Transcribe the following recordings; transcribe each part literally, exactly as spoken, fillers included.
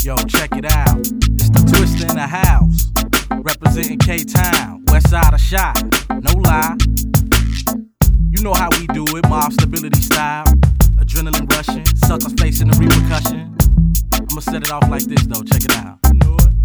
Yo, check it out. It's the Twister in the house. Representing K-Town, west side of shot. No lie. You know how we do it, mob stability style. Adrenaline rushing, suckers facing the repercussion. I'ma set it off like this though, check it out. You know it.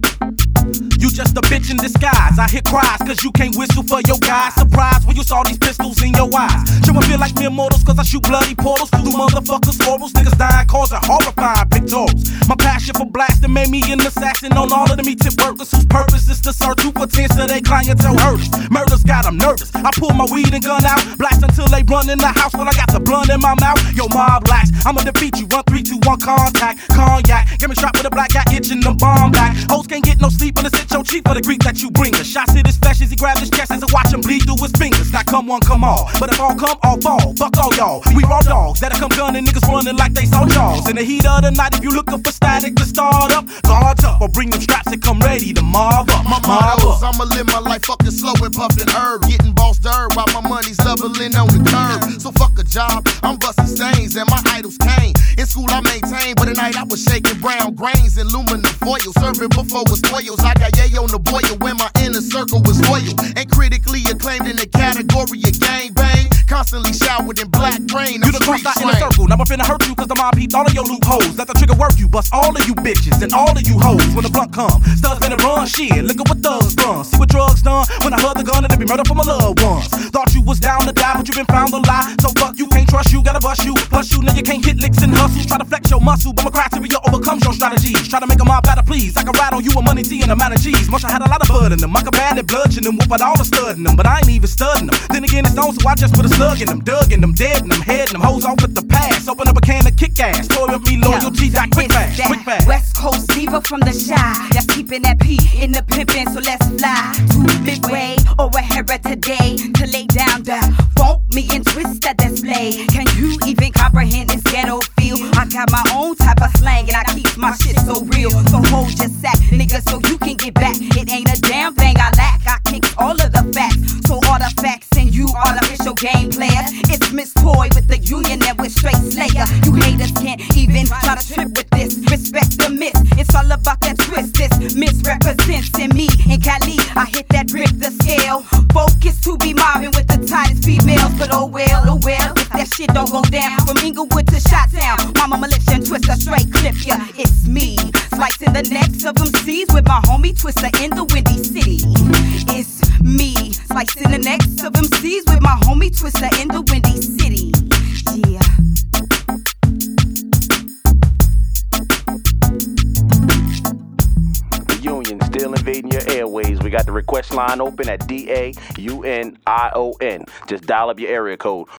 You just a bitch in disguise. I hear cries cause you can't whistle for your guys. Surprised when you saw these pistols in your eyes. Sure I feel like mere mortals cause I shoot bloody portals through motherfuckers' morals. Niggas dying causing horrifying pictorials. My passion for blasting made me an assassin on all of the meat tip workers whose purpose is to serve two for ten so they clientele herders. Murders got them nervous. I pull my weed and gun out, blast until they run in the house when I got the blunt in my mouth. Yo, mob lax, I'ma defeat you. Run three, two, one, contact, cognac. Get me shot with a black guy itching the bomb back. Hoes can't get no sleep unless it's your cheap for the grief that you bring. The shots hit his flesh as he grabs his chest as I watch him bleed through his fingers. Now come one, come all. But if all come, all fall. Fuck all y'all. We raw dogs that'll come gunning niggas running like they saw jaws. In the heat of the night, if you looking for static to start up, guards up or bring them straps and come ready to mob up. My motto is I'ma live my life fucking slow and puffin' herb. Getting bossed herb while my money's leveling on the curb. So fuck a job, I'm busting stains and my idols came. In school I maintained, but at night I was shaking brown grains and aluminum foil. Serving before was spoils. I got yay on the boil when my inner circle was loyal. And critically acclaimed in the category of gangbang. Constantly showered in black rain. You done crossed out in a circle, now I'm finna hurt you cause the mob peeped all of your loopholes. Let the trigger work you, bust all of you bitches and all of you hoes. When the blunt come, studs finna run shit. Look at what thugs done, see what drugs done. When I heard the gun and it be murder for my loved ones. Thought you was down to die, but you been found a lie. So fuck you, can't trust you, gotta bust you. Plus you know you can't hit licks and hustles. Try to flex your muscle, but my criteria overcomes your strategies. Try to make a mob better please. I can ride on you with money, tea, and a amount of G's. Must have had a lot of blood in them. I could bad and bludgeon them, whoop out all the stud in them. But I ain't even studying them. Then again, it's on, so I just put a slug in them. Dug in them, dead in them, heading them. Hoes off with the pass. Open up a can of kick ass. Story with me, loyalty, that quick fast, quick fast. West Coast diva from the shy. That's keeping that P in the pimpin', so let's fly to Midway or O'Hara today to lay down the funk me and twist that display. Can you even comprehend this ghetto feel? I got my own type of slang and I keep my shit so real. So hold your sack, nigga, so you can get back. It ain't a damn thing I lack. I kick all of the facts. So all the facts and you artificial game players. It's Miss Toy with the union and with straight slayer. You haters can't even try to trip with this. Respect the miss. It's all about that twist. This misrepresents in me and Cali. I hit that Richter scale. Focus to be mobbing with the tightest females. But oh well, oh well, if that shit don't go down. From Inglewood to Shottown, Mama Militia and Twister straight clip ya. It's me, slicing the necks of them C's with my homie Twister in the Windy City. It's me, slicing the necks of them C's with my homie Twister in the Windy City. Yeah. Union still invading your airways. We got the request line open at D A U N I O N. Just dial up your area code.